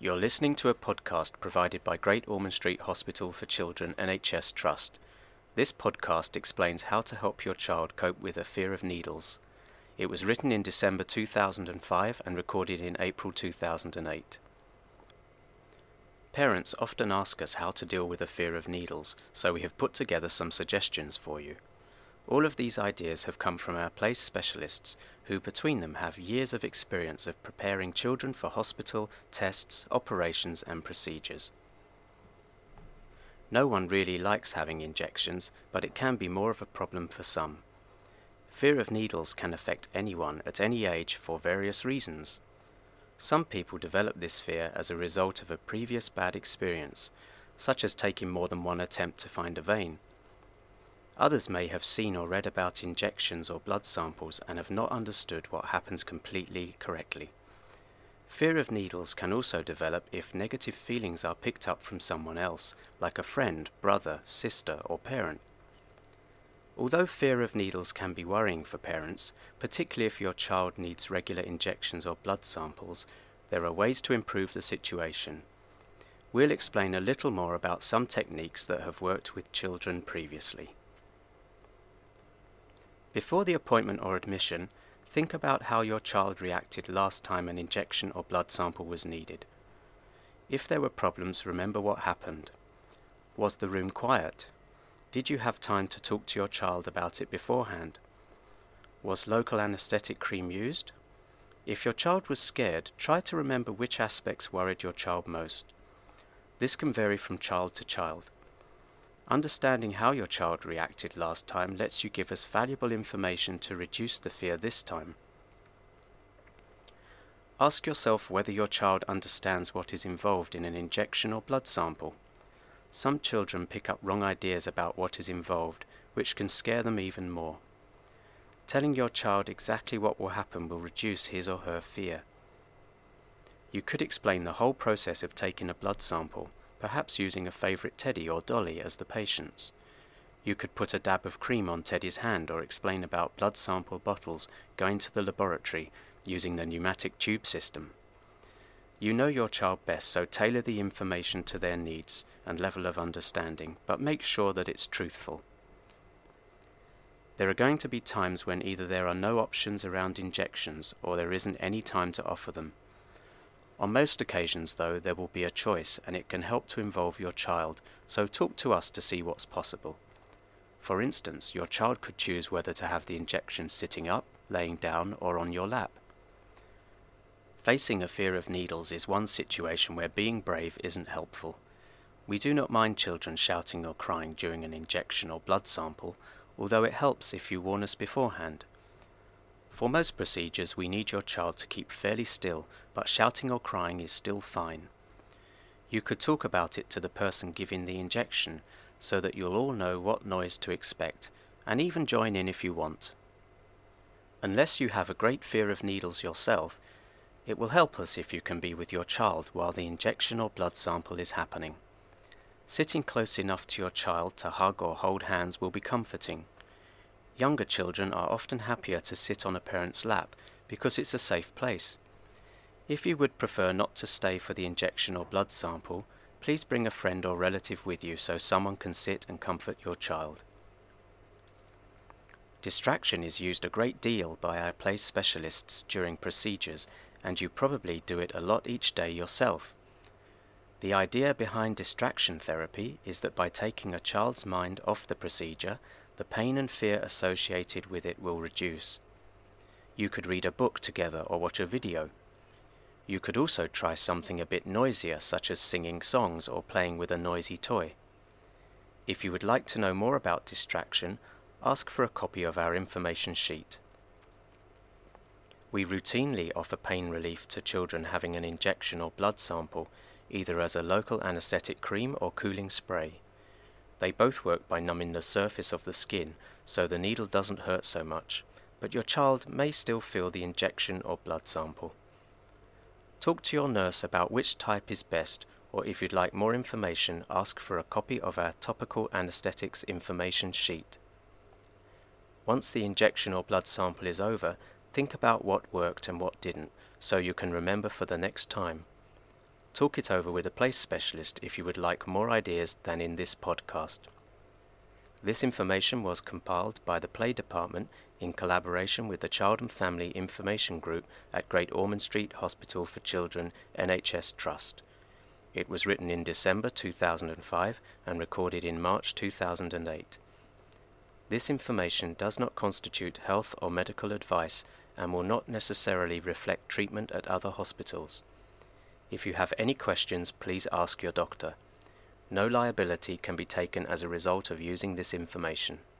You're listening to a podcast provided by Great Ormond Street Hospital for Children NHS Trust. This podcast explains how to help your child cope with a fear of needles. It was written in December 2005 and recorded in April 2008. Parents often ask us how to deal with a fear of needles, so we have put together some suggestions for you. All of these ideas have come from our place specialists, who between them have years of experience of preparing children for hospital, tests, operations and procedures. No one really likes having injections, but it can be more of a problem for some. Fear of needles can affect anyone at any age for various reasons. Some people develop this fear as a result of a previous bad experience, such as taking more than one attempt to find a vein. Others may have seen or read about injections or blood samples and have not understood what happens completely correctly. Fear of needles can also develop if negative feelings are picked up from someone else, like a friend, brother, sister, or parent. Although fear of needles can be worrying for parents, particularly if your child needs regular injections or blood samples, there are ways to improve the situation. We'll explain a little more about some techniques that have worked with children previously. Before the appointment or admission, think about how your child reacted last time an injection or blood sample was needed. If there were problems, remember what happened. Was the room quiet? Did you have time to talk to your child about it beforehand? Was local anesthetic cream used? If your child was scared, try to remember which aspects worried your child most. This can vary from child to child. Understanding how your child reacted last time lets you give us valuable information to reduce the fear this time. Ask yourself whether your child understands what is involved in an injection or blood sample. Some children pick up wrong ideas about what is involved, which can scare them even more. Telling your child exactly what will happen will reduce his or her fear. You could explain the whole process of taking a blood sample, perhaps using a favourite teddy or dolly as the patients. You could put a dab of cream on Teddy's hand or explain about blood sample bottles going to the laboratory using the pneumatic tube system. You know your child best, so tailor the information to their needs and level of understanding, but make sure that it's truthful. There are going to be times when either there are no options around injections or there isn't any time to offer them. On most occasions, though, there will be a choice, and it can help to involve your child, so talk to us to see what's possible. For instance, your child could choose whether to have the injection sitting up, laying down, or on your lap. Facing a fear of needles is one situation where being brave isn't helpful. We do not mind children shouting or crying during an injection or blood sample, although it helps if you warn us beforehand. For most procedures, we need your child to keep fairly still, but shouting or crying is still fine. You could talk about it to the person giving the injection, so that you'll all know what noise to expect, and even join in if you want. Unless you have a great fear of needles yourself, it will help us if you can be with your child while the injection or blood sample is happening. Sitting close enough to your child to hug or hold hands will be comforting. Younger children are often happier to sit on a parent's lap because it's a safe place. If you would prefer not to stay for the injection or blood sample, please bring a friend or relative with you so someone can sit and comfort your child. Distraction is used a great deal by our place specialists during procedures, and you probably do it a lot each day yourself. The idea behind distraction therapy is that by taking a child's mind off the procedure, the pain and fear associated with it will reduce. You could read a book together or watch a video. You could also try something a bit noisier, such as singing songs or playing with a noisy toy. If you would like to know more about distraction, ask for a copy of our information sheet. We routinely offer pain relief to children having an injection or blood sample, either as a local anesthetic cream or cooling spray. They both work by numbing the surface of the skin, so the needle doesn't hurt so much, but your child may still feel the injection or blood sample. Talk to your nurse about which type is best, or if you'd like more information, ask for a copy of our topical anesthetics information sheet. Once the injection or blood sample is over, think about what worked and what didn't, so you can remember for the next time. Talk it over with a place specialist if you would like more ideas than in this podcast. This information was compiled by the Play Department in collaboration with the Child and Family Information Group at Great Ormond Street Hospital for Children NHS Trust. It was written in December 2005 and recorded in March 2008. This information does not constitute health or medical advice and will not necessarily reflect treatment at other hospitals. If you have any questions, please ask your doctor. No liability can be taken as a result of using this information.